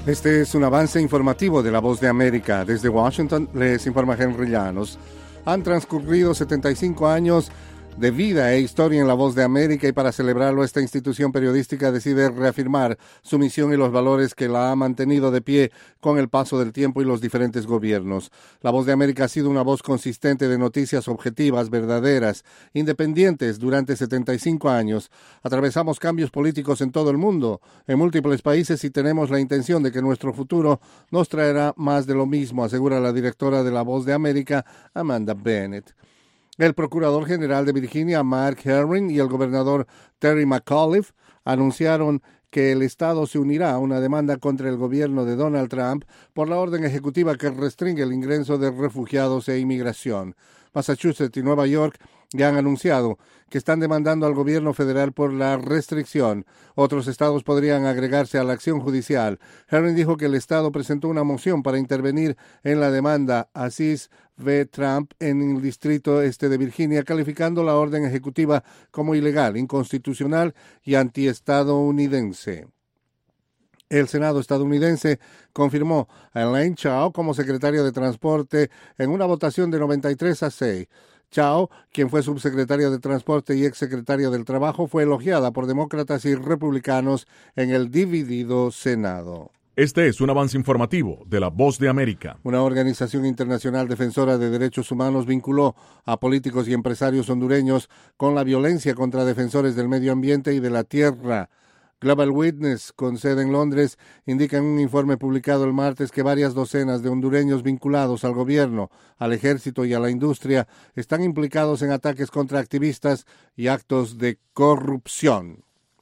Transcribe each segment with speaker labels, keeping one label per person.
Speaker 1: Este es un avance informativo de La Voz de América. Desde Washington les informa Henry Llanos. Han transcurrido 75 años de vida e historia en La Voz de América y para celebrarlo esta institución periodística decide reafirmar su misión y los valores que la ha mantenido de pie con el paso del tiempo y los diferentes gobiernos. La Voz de América ha sido una voz consistente de noticias objetivas, verdaderas, independientes durante 75 años. Atravesamos cambios políticos en todo el mundo, en múltiples países y tenemos la intención de que nuestro futuro nos traerá más de lo mismo, asegura la directora de La Voz de América, Amanda Bennett. El procurador general de Virginia, Mark Herring, y el gobernador Terry McAuliffe anunciaron que el Estado se unirá a una demanda contra el gobierno de Donald Trump por la orden ejecutiva que restringe el ingreso de refugiados e inmigración. Massachusetts y Nueva York ya han anunciado que están demandando al gobierno federal por la restricción. Otros estados podrían agregarse a la acción judicial. Herring dijo que el estado presentó una moción para intervenir en la demanda Aziz v. Trump en el distrito este de Virginia, calificando la orden ejecutiva como ilegal, inconstitucional y antiestadounidense. El Senado estadounidense confirmó a Elaine Chao como secretaria de Transporte en una votación de 93-6. Chao, quien fue subsecretaria de Transporte y exsecretaria del Trabajo, fue elogiada por demócratas y republicanos en el dividido Senado.
Speaker 2: Este es un avance informativo de La Voz de América.
Speaker 1: Una organización internacional defensora de derechos humanos vinculó a políticos y empresarios hondureños con la violencia contra defensores del medio ambiente y de la tierra. Global Witness, con sede en Londres, indica en un informe publicado el martes que varias docenas de hondureños vinculados al gobierno, al ejército y a la industria están implicados en ataques contra activistas y actos de corrupción.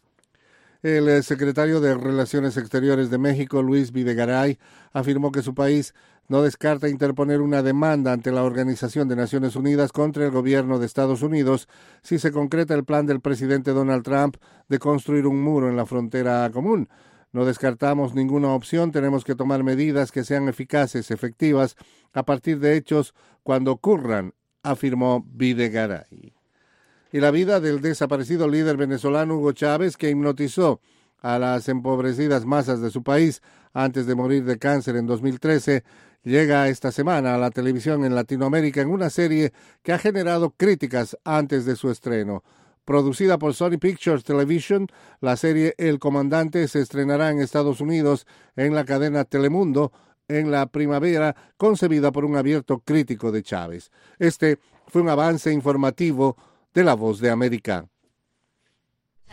Speaker 1: El secretario de Relaciones Exteriores de México, Luis Videgaray, afirmó que su país no descarta interponer una demanda ante la Organización de Naciones Unidas contra el gobierno de Estados Unidos si se concreta el plan del presidente Donald Trump de construir un muro en la frontera común. No descartamos ninguna opción, tenemos que tomar medidas que sean eficaces, efectivas, a partir de hechos cuando ocurran, afirmó Videgaray. Y la vida del desaparecido líder venezolano Hugo Chávez, que hipnotizó a las empobrecidas masas de su país antes de morir de cáncer en 2013, llega esta semana a la televisión en Latinoamérica en una serie que ha generado críticas antes de su estreno. Producida por Sony Pictures Television, la serie El Comandante se estrenará en Estados Unidos en la cadena Telemundo en la primavera, concebida por un abierto crítico de Chávez. Este fue un avance informativo de La Voz de América.